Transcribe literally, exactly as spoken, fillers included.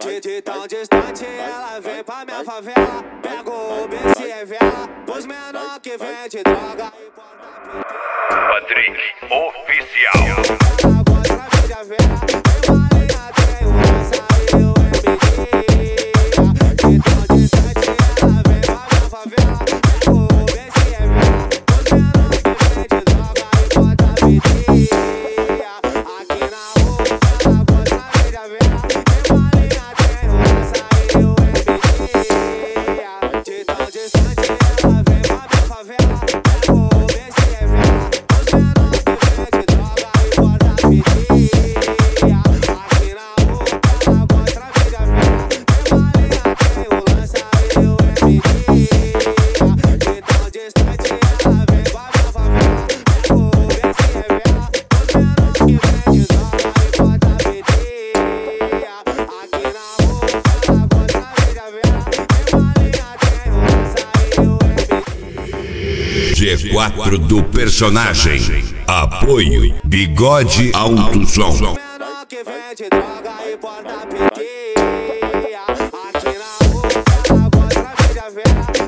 De, de tão distante ela vem pra minha favela. Pega o B C é vela, pros menor que vende droga. Patrick Oficial. Agora vende a vela, tem uma linha, tem um lança e o M D. De tão distante ela vem pra minha favela. Pega o B C é vela, pros menor que vende droga e bota pedir. Aqui na rua ela gosta vende a vela. De tão distante ela vem pra minha favela. Pega o B C é vela, os menor que vende droga e bota pedir. Aqui na rua ela gosta vende a vela. Tem uma linha, tem o lança e o M D. De tão distante ela vem pra minha favela. Pega o B C é vela, os menor que vende droga e bota pedir. Aqui na rua ela gosta vende a vela. Tem uma linha, tem o lança e o M D. G quatro do personagem. Apoio Bigode Alto Som. Menor que vende droga e porta pedir. Aqui na rua ela gosta vende a vela.